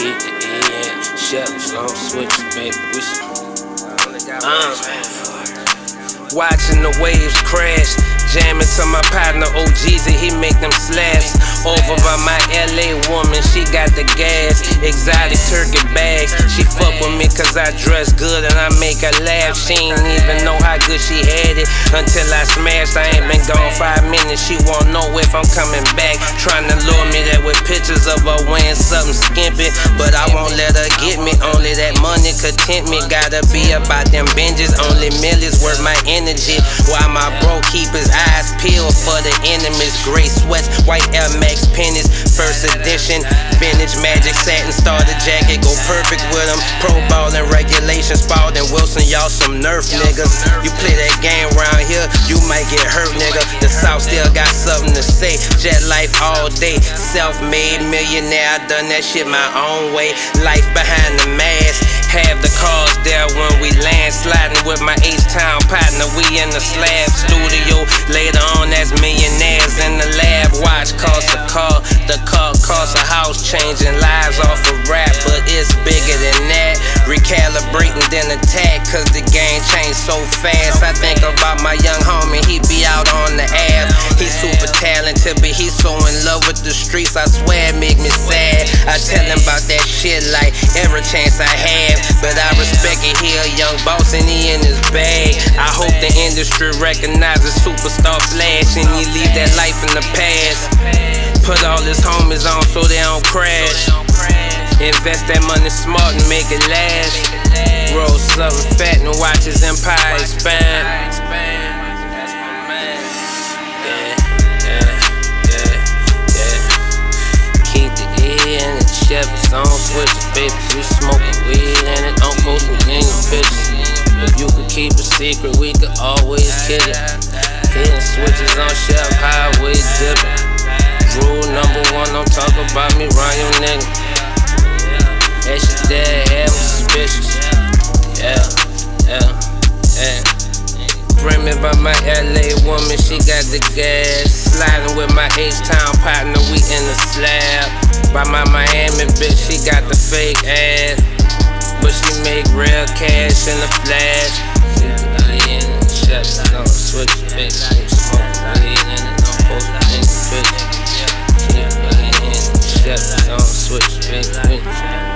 keep the E in. Shells on switch, baby. Watching the waves crash, jamming to my partner OGs and he make them slaps. Over by my LA woman, she got the gas. Exotic turkey bags. She fuck with me cause I dress good and I make her laugh. She ain't even know how good she had it until I smashed. I ain't been gone 5 minutes. She won't know if I'm coming back. Trying to lure me there with pictures of her wearing something skimpy, but I won't let her get me. Only that money could tempt me. Gotta be about them binges. Only millions worth my energy. While my bro keep his eyes peeled for the enemies. Gray sweats, white Air Max pennies, first edition, vintage Magic satin starter jacket, go perfect with them. Pro ball and regulation, Spalding Wilson, y'all some Nerf niggas. You play that game round here, you might get hurt, nigga. The South still got something to say. Jet life all day, self-made millionaire. I done that shit my own way. Life behind the mask, have the cars there when we land. Sliding with my H-Town partner, we in the slab studio. Later on, that's millionaires in the lab. Watch cost a car, the car costs a house. Changing lives off of rap, but it's bigger than that. Recalibrating then attack, cause the game changed so fast. I think about my young homie, he be out on the app. He's super talented, but he's so in love with the streets, I swear it make me sad. I tell him about that shit like every chance I have, but I respect it, he a young boss and he in his bag. I hope the industry recognizes superstar flash and he leave that life in the past. Put all his homies on so they don't crash. Invest that money smart and make it last. Roll something fat and watch his empire expand. Keep the E in the Chevys on switch, baby. We smoking weed and it don't post me in your pictures. If you could keep a secret, we could always kill it. Hitting switches on Chef Highway dipping. Rule number 1, don't talk about me round your nigga. That shit there had me suspicious. Yeah. Bring me by my LA woman, she got the gas. Sliding with my H-Town partner, we in the slab. By my Miami bitch, she got the fake ass, but she make real cash in the flash. In the Chevy, don't switch it, bitch. Smoke weed and it don't post me in the picture. Chevy, don't switch it, bitch.